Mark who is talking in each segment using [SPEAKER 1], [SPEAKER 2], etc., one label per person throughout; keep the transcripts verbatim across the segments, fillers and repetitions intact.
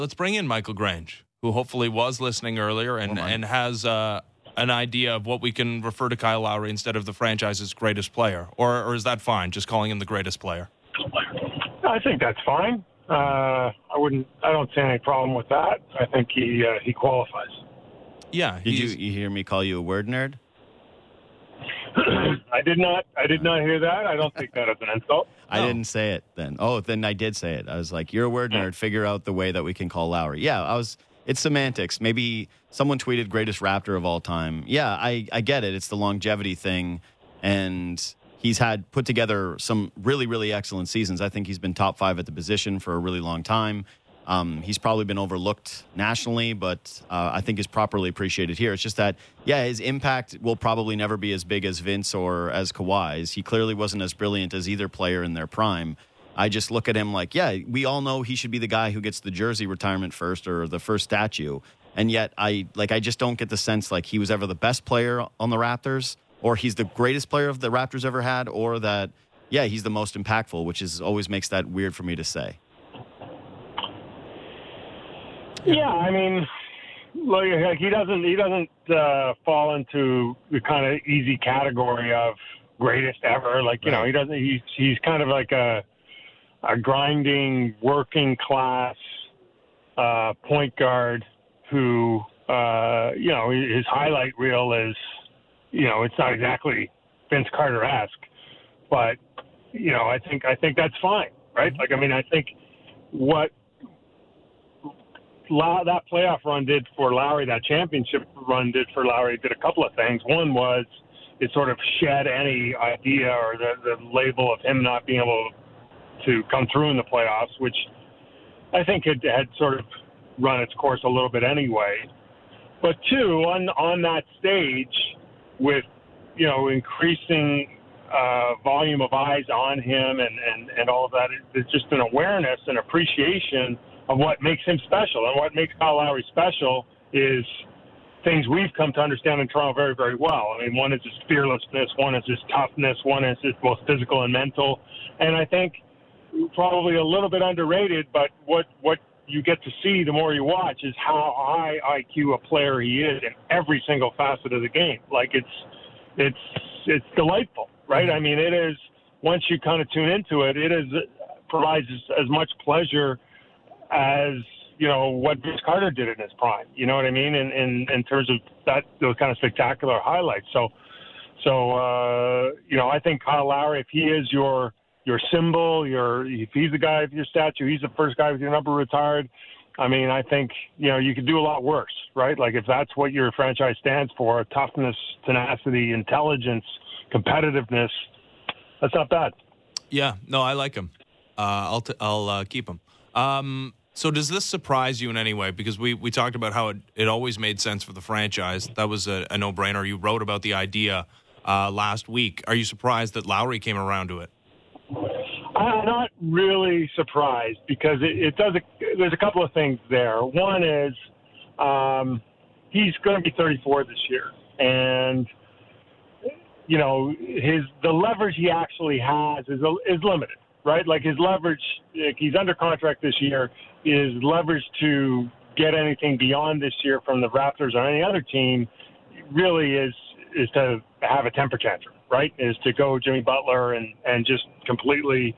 [SPEAKER 1] Let's bring in Michael Grange, who hopefully was listening earlier and,
[SPEAKER 2] Oh,
[SPEAKER 1] and has uh, an idea of what we can refer to Kyle Lowry instead of the franchise's greatest player. Or, or is that fine, just calling him the greatest player?
[SPEAKER 3] I think that's fine. Uh, I wouldn't. I don't see any problem with that. I think he uh, he qualifies.
[SPEAKER 1] Yeah.
[SPEAKER 2] Did you, you hear me call you a word nerd?
[SPEAKER 3] I did not. I did not hear that. I don't take that as an insult.
[SPEAKER 2] I
[SPEAKER 1] No.
[SPEAKER 2] didn't say it then. Oh, then I did say it. I was like, you're a word nerd. Figure out the way that we can call Lowry. Yeah, I was. It's semantics. Maybe someone tweeted greatest Raptor of all time. Yeah, I, I get it. It's the longevity thing. And he's had put together some really, really excellent seasons. I think he's been top five at the position for a really long time. Um, he's probably been overlooked nationally, but uh, I think is properly appreciated here. It's just that, yeah, his impact will probably never be as big as Vince or as Kawhi's. He clearly wasn't as brilliant as either player in their prime. I just look at him like, yeah, we all know he should be the guy who gets the jersey retirement first or the first statue. And yet, I like I just don't get the sense like he was ever the best player on the Raptors, or he's the greatest player of the Raptors ever had, or that, yeah, he's the most impactful, which is always makes that weird for me to say.
[SPEAKER 3] Yeah, I mean, look, like he doesn't he doesn't uh, fall into the kind of easy category of greatest ever. Like you
[SPEAKER 2] Right.
[SPEAKER 3] know, he doesn't. He's he's kind of like a a grinding working class uh, point guard who uh, you know his highlight reel is you know it's not exactly Vince Carter-esque, but you know I think I think that's fine, right? Like I mean I think what that playoff run did for Lowry, that championship run did for Lowry, did a couple of things. One was it sort of shed any idea or the, the label of him not being able to come through in the playoffs, which I think had, had sort of run its course a little bit anyway. But two, on on that stage with, you know, increasing uh, volume of eyes on him and, and, and all of that, it's just an awareness and appreciation of what makes him special. And what makes Kyle Lowry special is things we've come to understand in Toronto very, very well. I mean, one is his fearlessness, one is his toughness, one is his both physical and mental. And I think probably a little bit underrated, but what, what you get to see the more you watch is how high I Q a player he is in every single facet of the game. Like it's, it's, it's delightful, right? I mean, it is, once you kind of tune into it, it is, provides as much pleasure as, you know, what Vince Carter did in his prime. You know what I mean? In, in, in terms of that, those kind of spectacular highlights. So, so, uh, you know, I think Kyle Lowry, if he is your, your symbol, your, if he's the guy with your statue, he's the first guy with your number retired. I mean, I think, you know, you could do a lot worse, right? Like if that's what your franchise stands for, toughness, tenacity, intelligence, competitiveness, that's not bad.
[SPEAKER 1] Yeah, no, I like him. Uh, I'll t- I'll uh, keep him. Um, so does this surprise you in any way? Because we, we talked about how it, it always made sense for the franchise. That was a, a no-brainer. You wrote about the idea uh, last week. Are you surprised that Lowry came around to it?
[SPEAKER 3] I'm not really surprised because it, it does. A, there's a couple of things there. One is um, he's going to be thirty-four this year, and you know his the leverage he actually has is is limited, right? Like his leverage, like he's under contract this year, is leverage to get anything beyond this year from the Raptors or any other team. Really is is to have a temper tantrum, right? Is to go Jimmy Butler and and just completely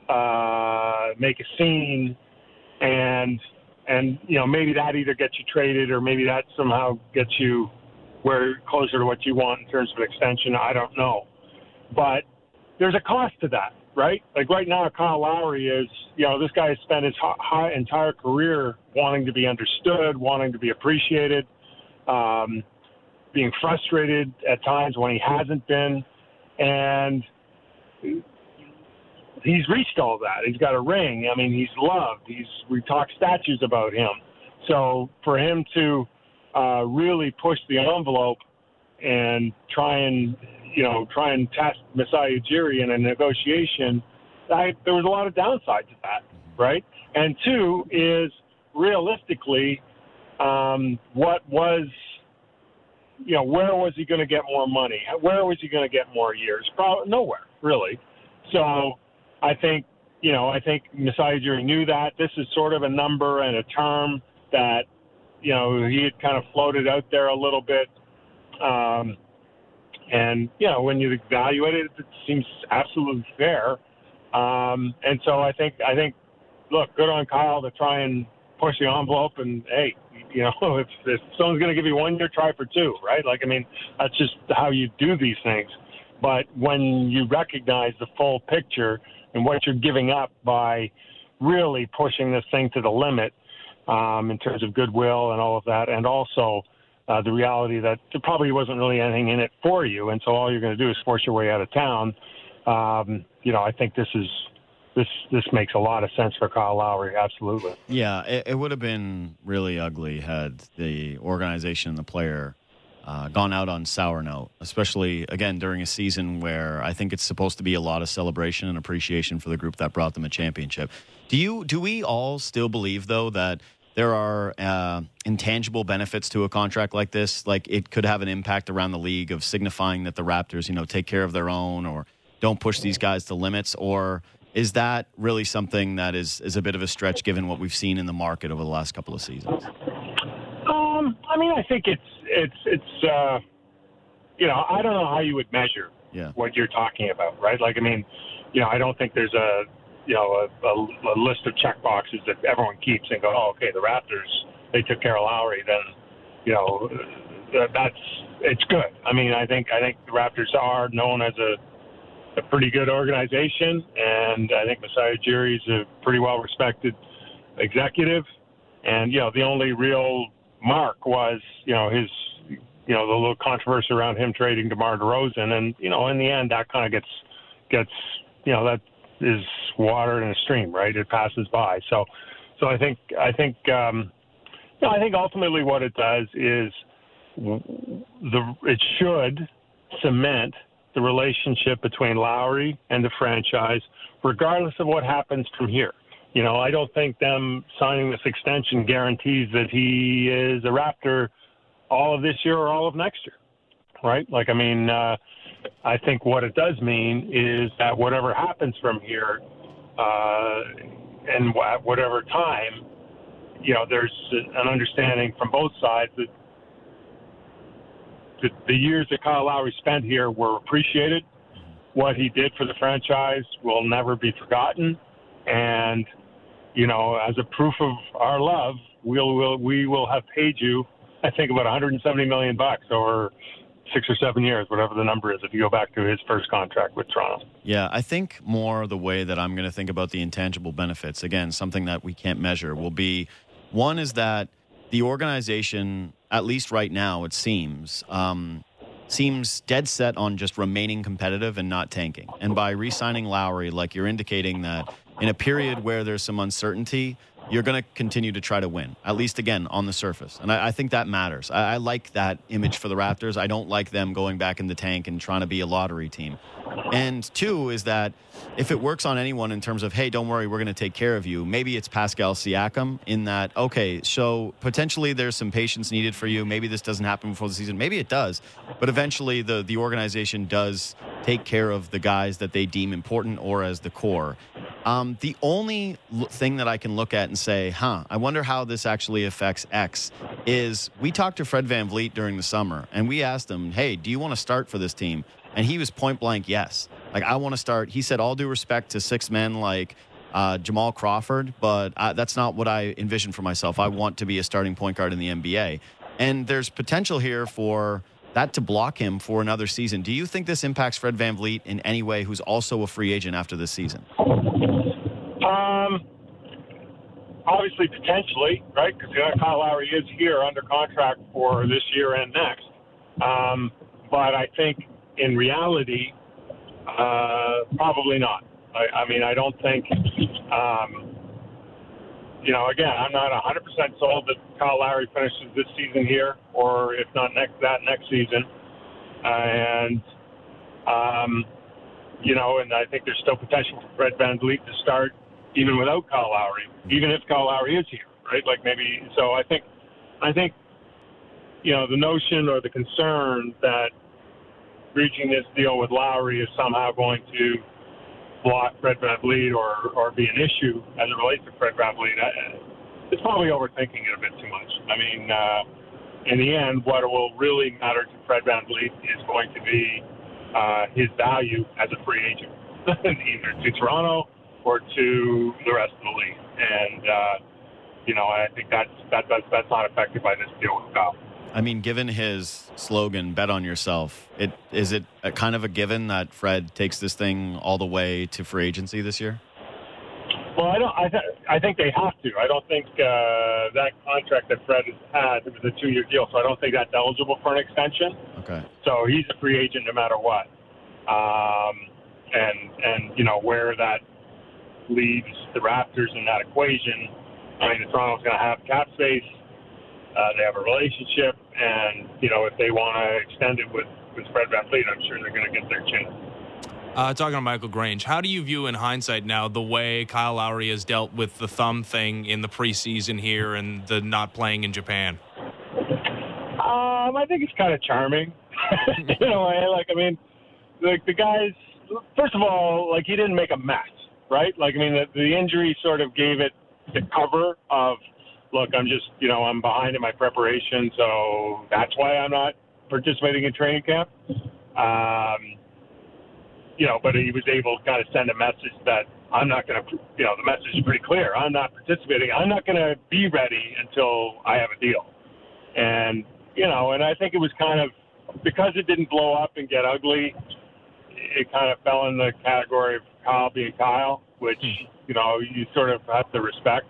[SPEAKER 3] uh, make a scene, and and you know maybe that either gets you traded or maybe that somehow gets you where closer to what you want in terms of extension. I don't know, but there's a cost to that, right? Like right now, Kyle Lowry is, you know, this guy has spent his high, entire career wanting to be understood, wanting to be appreciated, um, being frustrated at times when he hasn't been, and he's reached all that. He's got a ring. I mean, he's loved. He's we talk statues about him. So for him to uh, really push the envelope and try and you know try and test Masai Ujiri in a negotiation, I, there was a lot of downside to that, right? And two is realistically, um, what was you know where was he going to get more money? Where was he going to get more years? Probably nowhere, really. So I think you know, I think Masai Ujiri knew that. This is sort of a number and a term that, you know, he had kind of floated out there a little bit. Um, and, you know, when you evaluate it, it seems absolutely fair. Um, and so I think, I think, look, good on Kyle to try and push the envelope. And, hey, you know, if, if someone's going to give you one year, try for two, right? Like, I mean, that's just how you do these things. But when you recognize the full picture and what you're giving up by really pushing this thing to the limit um, in terms of goodwill and all of that, and also uh, the reality that there probably wasn't really anything in it for you, and so all you're going to do is force your way out of town, um, you know, I think this is this this makes a lot of sense for Kyle Lowry, absolutely.
[SPEAKER 2] Yeah, it, it would have been really ugly had the organization and the player Uh, gone out on sour note, especially, again, during a season where I think it's supposed to be a lot of celebration and appreciation for the group that brought them a championship. Do you? Do we all still believe, though, that there are uh, intangible benefits to a contract like this? Like it could have an impact around the league of signifying that the Raptors, you know, take care of their own or don't push these guys to limits? Or is that really something that is, is a bit of a stretch given what we've seen in the market over the last couple of seasons?
[SPEAKER 3] Um, I mean, I think it's it's it's uh, you know, I don't know how you would measure
[SPEAKER 2] yeah.
[SPEAKER 3] what you're talking about, right? Like, I mean, you know, I don't think there's a you know a, a, a list of check boxes that everyone keeps and go, oh, okay, the Raptors, they took care of Lowry, then you know that's it's good. I mean, I think I think the Raptors are known as a a pretty good organization, and I think Masai Ujiri is a pretty well respected executive. And, you know, the only real mark was, you know, his, you know, the little controversy around him trading DeMar DeRozan. And, you know, in the end, that kind of gets, gets, you know, that is water in a stream, right? It passes by. So, so I think, I think, um, you know, I think ultimately what it does is the, it should cement the relationship between Lowry and the franchise, regardless of what happens from here. You know, I don't think them signing this extension guarantees that he is a Raptor all of this year or all of next year, right? Like, I mean, uh, I think what it does mean is that whatever happens from here uh, and at whatever time, you know, there's an understanding from both sides that the, the years that Kyle Lowry spent here were appreciated. What he did for the franchise will never be forgotten. And, you know, as a proof of our love, we'll, we'll we will have paid you, I think, about one hundred seventy million bucks over six or seven years, whatever the number is, if you go back to his first contract with Toronto.
[SPEAKER 2] Yeah, I think more the way that I'm going to think about the intangible benefits, again, something that we can't measure, will be, one is that the organization, at least right now, it seems, um, seems dead set on just remaining competitive and not tanking. And by re-signing Lowry, like you're indicating that in a period where there's some uncertainty, you're going to continue to try to win, at least, again, on the surface. And I, I think that matters. I, I like that image for the Raptors. I don't like them going back in the tank and trying to be a lottery team. And two is that if it works on anyone in terms of, hey, don't worry, we're going to take care of you, maybe it's Pascal Siakam in that, okay, so potentially there's some patience needed for you. Maybe this doesn't happen before the season. Maybe it does. But eventually the, the organization does take care of the guys that they deem important or as the core. Um, the only l- thing that I can look at and say, huh, I wonder how this actually affects X is we talked to Fred VanVleet during the summer, and we asked him, hey, do you want to start for this team? And he was point blank, yes. Like, I want to start. He said, all due respect to six men like uh, Jamal Crawford, but I, that's not what I envision for myself. I want to be a starting point guard in the N B A. And there's potential here for that to block him for another season. Do you think this impacts Fred VanVleet in any way, who's also a free agent after this season?
[SPEAKER 3] Um, obviously, potentially, right? Because Kyle Lowry is here under contract for this year and next. Um, but I think in reality, uh, probably not. I, I mean, I don't think, um, you know, again, I'm not one hundred percent sold that Kyle Lowry finishes this season here, or if not next, that next season. Uh, and, um, you know, and I think there's still potential for Fred VanVleet to start even without Kyle Lowry, even if Kyle Lowry is here, right? Like maybe, so I think, I think, you know, the notion or the concern that reaching this deal with Lowry is somehow going to block Fred VanVleet or, or be an issue as it relates to Fred VanVleet, I, it's probably overthinking it a bit too much. I mean, uh, in the end, what will really matter to Fred VanVleet is going to be uh, his value as a free agent, either to Toronto or to the rest of the league. And, uh, you know, I think that's, that, that's, that's not affected by this deal with Kyle.
[SPEAKER 2] I mean, given his slogan, bet on yourself, it is it a kind of a given that Fred takes this thing all the way to free agency this year?
[SPEAKER 3] Well, I don't. I, th- I think they have to. I don't think uh, that contract that Fred has had, it was a two-year deal, so I don't think that's eligible for an extension.
[SPEAKER 2] Okay.
[SPEAKER 3] So he's a free agent no matter what. Um, and and you know where that leaves the Raptors in that equation. I mean, the Toronto's going to have cap space. Uh, they have a relationship, and you know if they want to extend it with, with Fred VanVleet, I'm sure they're going to get their chance.
[SPEAKER 1] Uh, talking to Michael Grange, how do you view in hindsight now the way Kyle Lowry has dealt with the thumb thing in the preseason here and the not playing in Japan?
[SPEAKER 3] Um, I think it's kind of charming. You know, I, like I mean, like the guys. First of all, like he didn't make a mess, right? Like I mean, the, the injury sort of gave it the cover of. Look, I'm just, you know, I'm behind in my preparation, so that's why I'm not participating in training camp. Um, you know, but he was able to kind of send a message that I'm not going to, you know, the message is pretty clear. I'm not participating. I'm not going to be ready until I have a deal. And, you know, and I think it was kind of, because it didn't blow up and get ugly, it kind of fell in the category of Kyle being Kyle, which, you know, you sort of have to respect.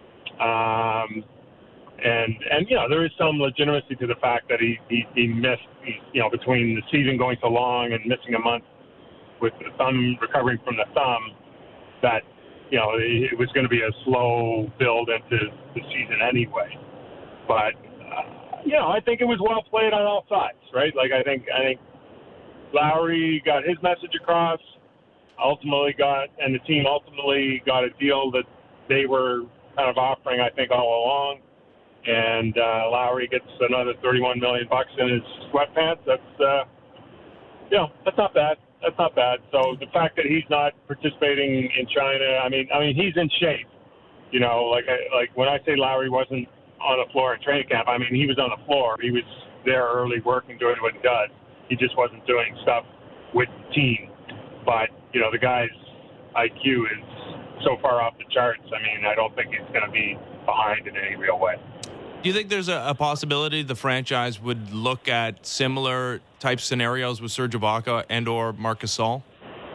[SPEAKER 3] Um, and, and, you know, there is some legitimacy to the fact that he, he, he missed, he, you know, between the season going so long and missing a month with the thumb, recovering from the thumb, that, you know, it was going to be a slow build into the season anyway. But, uh, you know, I think it was well played on all sides, right? Like, I think, I think Lowry got his message across, ultimately got, and the team ultimately got a deal that they were kind of offering, I think, all along. And uh, Lowry gets another thirty-one million bucks in his sweatpants. That's, uh, you know, that's not bad. That's not bad. So the fact that he's not participating in China, I mean, I mean, he's in shape. You know, like I, like when I say Lowry wasn't on the floor in training camp, I mean he was on the floor. He was there early, working, doing what he does. He just wasn't doing stuff with the team. But you know, the guy's I Q is so far off the charts. I mean, I don't think he's going to be behind in any real way.
[SPEAKER 1] Do you think there's a, a possibility the franchise would look at similar type scenarios with Serge Ibaka and or Marcus Gasol?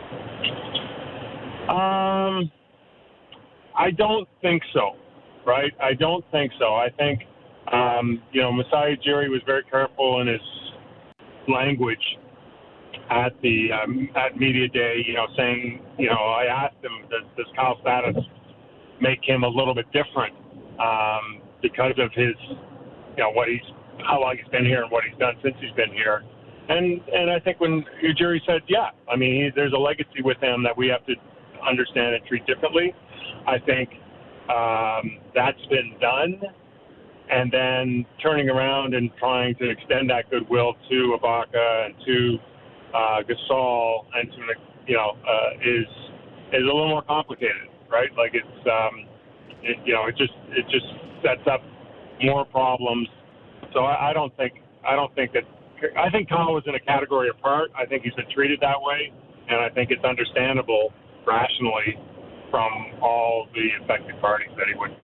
[SPEAKER 3] Um, I don't think so, right? I don't think so. I think, um, you know, Masai Ujiri was very careful in his language at the um, at media day, you know, saying, you know, I asked him, does, does Kyle status make him a little bit different um, because of his, you know, what he's, how long he's been here and what he's done since he's been here. And and I think when Ujiri said, yeah, I mean, he, there's a legacy with him that we have to understand and treat differently. I think um, that's been done. And then turning around and trying to extend that goodwill to Ibaka and to uh, Gasol and to, you know, uh, is is a little more complicated, right? Like it's, um, it, you know, it just it just sets up more problems. So I, I don't think I don't think that I think Kyle was in a category apart. I think he's been treated that way, and I think it's understandable rationally from all the affected parties that he would